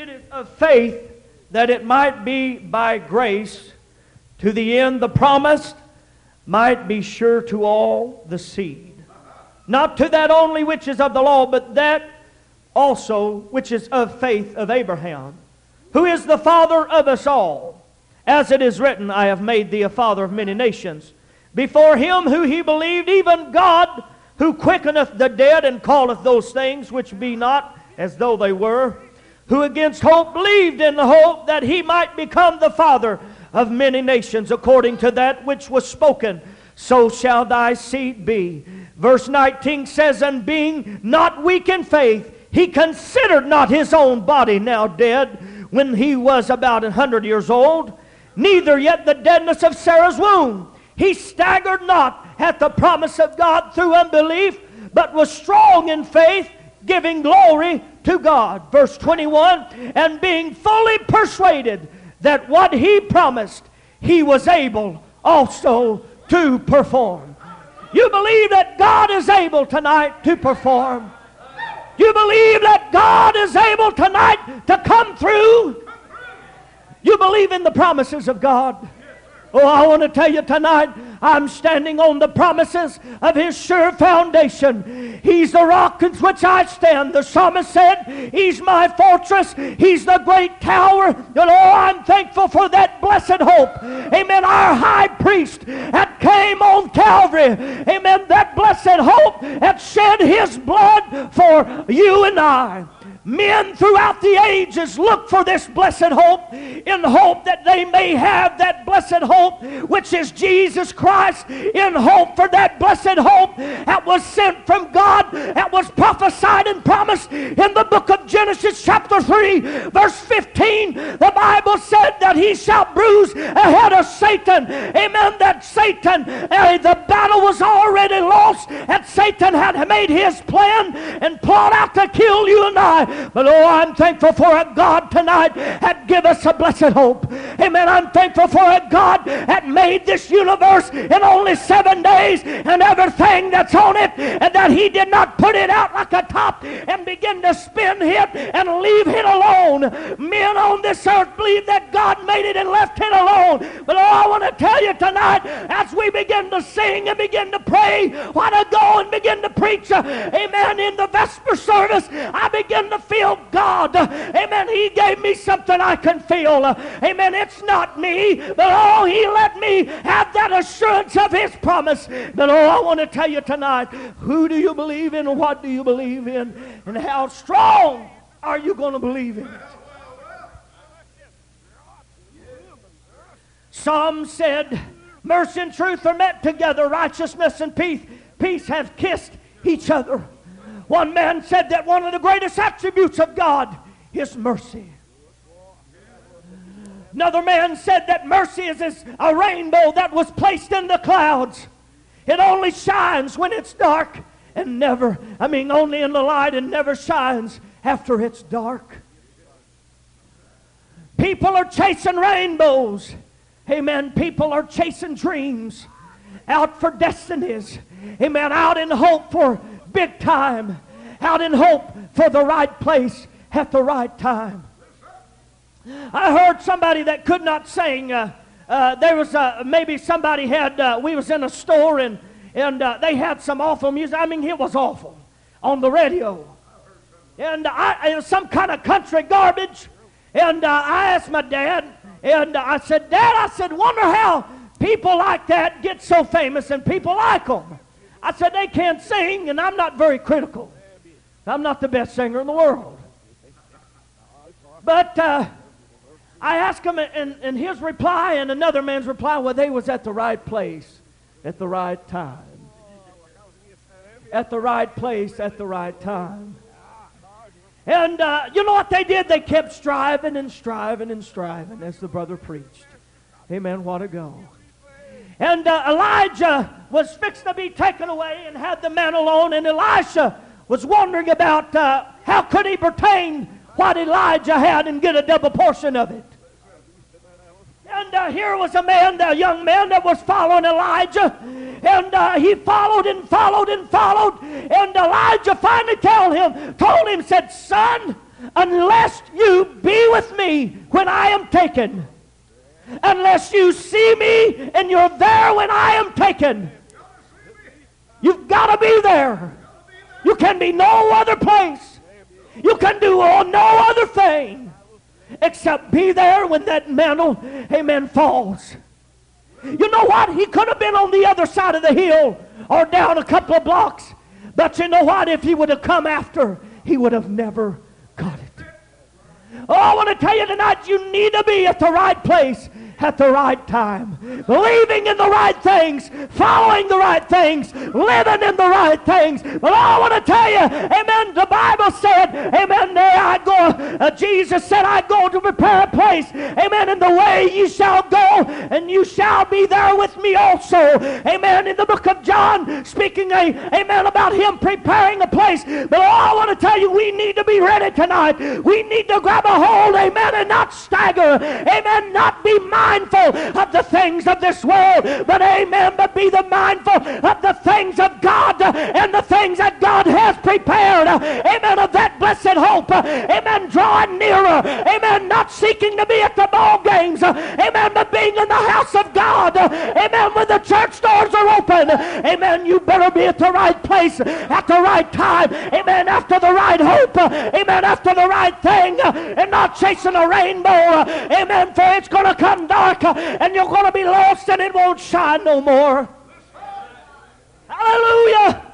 it is of faith, that it might be by grace, to the end the promise might be sure to all the seed. Not to that only which is of the law, but that also which is of faith of Abraham, who is the father of us all. As it is written, I have made thee a father of many nations. Before him who he believed, even God, who quickeneth the dead and calleth those things which be not as though they were, who against hope believed in the hope that he might become the father of many nations, according to that which was spoken, so shall thy seed be. Verse 19 says, and being not weak in faith, he considered not his own body now dead, when he was about 100 years old, neither yet the deadness of Sarah's womb. He staggered not at the promise of God through unbelief, but was strong in faith, giving glory to God. Verse 21, and being fully persuaded that what he promised, he was able also to perform. You believe that God is able tonight to perform? You believe that God is able tonight to come through? You believe in the promises of God? Oh, I want to tell you tonight, I'm standing on the promises of His sure foundation. He's the rock in which I stand. The psalmist said, He's my fortress. He's the great tower. And oh, I'm thankful for that blessed hope. Amen. Our high priest that came on Calvary. Amen. That blessed hope that shed his blood for you and I. Men throughout the ages look for this blessed hope, in hope that they may have that blessed hope, which is Jesus Christ, in hope for that blessed hope that was sent from God, that was prophesied and promised in the book of Genesis chapter 3, verse 15. The Bible said that he shall bruise the head of Satan. Amen. That Satan, the battle was already lost, and Satan had made his plan and plot out to kill you and I. But oh, I'm thankful for a God tonight that give us a blessed hope. Amen. I'm thankful for a God that made this universe in only 7 days and everything that's on it, and that He did not put it out like a top and begin to spin it and leave it alone. Men on this earth believe that God made it and left it alone. But oh, I want to tell you tonight, as we begin to sing and begin to pray, want to go and begin to preach, amen, in the Vesper service, I begin to feel God. Amen. He gave me something I can feel. Amen. It's not me, but oh, He let me have that assurance of His promise. But oh, I want to tell you tonight, who do you believe in and what do you believe in, and how strong are you going to believe in it? Some said, mercy and truth are met together, righteousness and peace have kissed each other. One man said that one of the greatest attributes of God is mercy. Another man said that mercy is a rainbow that was placed in the clouds. It only shines when it's dark and only in the light and never shines after it's dark. People are chasing rainbows. Amen. People are chasing dreams, out for destinies. Amen. Out in hope for big time, out in hope for the right place at the right time. I heard somebody that could not sing. There was maybe somebody had. We was in a store and they had some awful music. It was awful on the radio, and it was some kind of country garbage. And I asked my dad, and I said, Dad, wonder how people like that get so famous and people like them. I said, they can't sing, and I'm not very critical. I'm not the best singer in the world. But I asked him, and his reply and another man's reply, well, they was at the right place at the right time. At the right place at the right time. And you know what they did? They kept striving and striving and striving as the brother preached. Amen. What a go. And Elijah was fixed to be taken away and had the man alone. And Elisha was wondering about how could he pertain what Elijah had and get a double portion of it. And here was a young man that was following Elijah. And he followed and followed and followed. And Elijah finally told him, said, son, unless you be with me when I am taken, unless you see me and you're there when I am taken, you've got to be there. You can be no other place. You can do no other thing except be there when that mantle, amen, falls. You know what? He could have been on the other side of the hill or down a couple of blocks. But you know what? If he would have come after, he would have never got it. Oh, I want to tell you tonight, you need to be at the right place at the right time, believing in the right things, following the right things, living in the right things. But I want to tell you, amen, the Bible said, amen, there I go. Jesus said, I go to prepare a place, amen, in the way you shall go, and you shall be there with me also. Amen, in the book of John, speaking, amen, about him preparing a place. But I want to tell you, we need to be ready tonight. We need to grab a hold, amen, and not stagger, amen, not be mindful of the things of this world, but amen, but be the mindful of the things of God and the things that God has prepared, amen, of that blessed hope, amen, drawing nearer, amen, not seeking to be at the ball games, amen, but being in the house of God, amen, when the church doors are open, amen, you better be at the right place at the right time, amen, after the right hope, amen, after the right thing, and not chasing a rainbow, amen, for it's going to come dark and you're going to be lost and it won't shine no more. Hallelujah.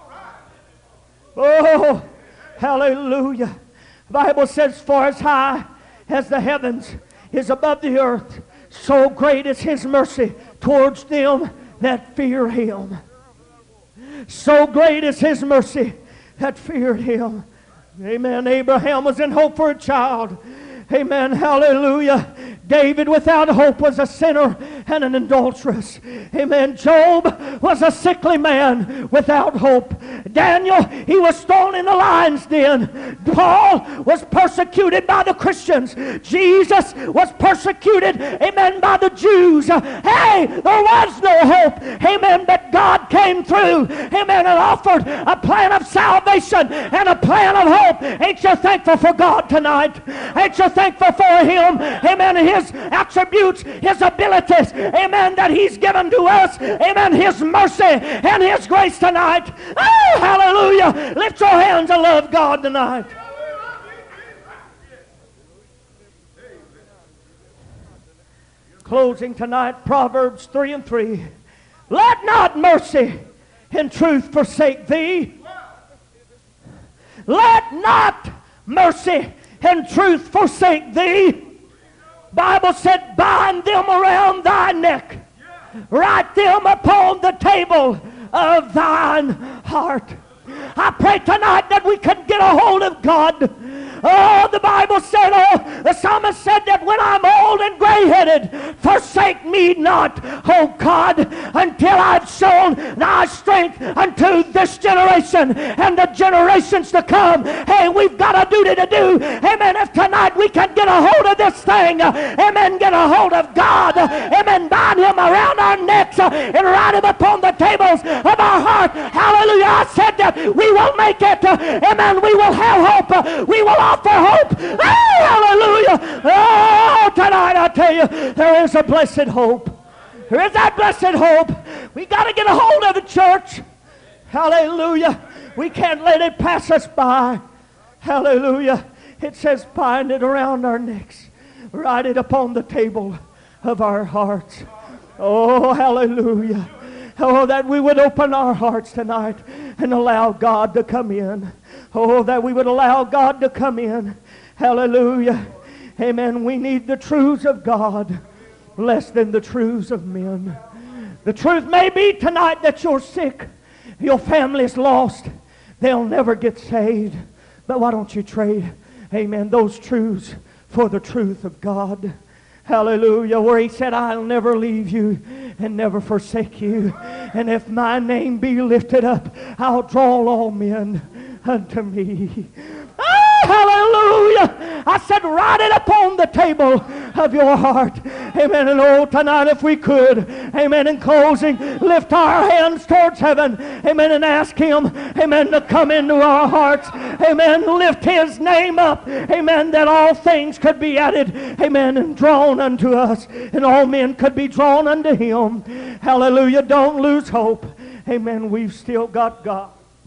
Oh, hallelujah. The Bible says, for as high as the heavens is above the earth, so great is his mercy towards them that fear him. So great is his mercy that feared him. Amen. Abraham was in hope for a child. Amen. Hallelujah. David without hope was a sinner and an adulteress. Amen. Job was a sickly man without hope. Daniel, he was thrown in the lion's den. Paul was persecuted by the Christians. Jesus was persecuted, amen, by the Jews. Hey, there was no hope. Amen. But God came through, amen, and offered a plan of salvation and a plan of hope. Ain't you thankful for God tonight? Ain't you thankful for him, amen, his attributes, his abilities, amen, that he's given to us, amen, his mercy and his grace tonight. Oh, hallelujah. Lift your hands and love God tonight. Closing tonight, Proverbs 3:3. Let not mercy and truth forsake thee. Let not mercy and truth forsake thee. Bible said, bind them around thy neck. Write them upon the table of thine heart. I pray tonight that we can get a hold of God. Oh, the Bible said, the psalmist said that when I'm old and gray-headed, forsake me not, oh God, until I've shown thy strength unto this generation and the generations to come. Hey, we've got a duty to do. Amen. If tonight we can get a hold of this thing, amen, get a hold of God, amen, bind him around our necks and write him upon the tables of our heart. Hallelujah. I said that we will make it. Amen. We will have hope. We will offer hope. Oh, hallelujah. Oh, tonight I tell you, there is a blessed hope. There is that blessed hope. We got to get a hold of it, church. Hallelujah. We can't let it pass us by. Hallelujah. It says, bind it around our necks. Write it upon the table of our hearts. Oh, hallelujah. Oh, that we would open our hearts tonight and allow God to come in. Oh, that we would allow God to come in. Hallelujah. Amen. We need the truths of God less than the truths of men. The truth may be tonight that you're sick. Your family's lost. They'll never get saved. But why don't you trade, amen, those truths for the truth of God? Hallelujah. Where he said, I'll never leave you and never forsake you. And if my name be lifted up, I'll draw all men unto me. Oh, hallelujah. I said, write it upon the table of your heart. Amen. And oh, tonight if we could, amen, in closing, lift our hands towards heaven, amen, and ask Him, amen, to come into our hearts, amen, lift His name up, amen, that all things could be added, amen, and drawn unto us, and all men could be drawn unto Him. Hallelujah. Don't lose hope. Amen. We've still got God.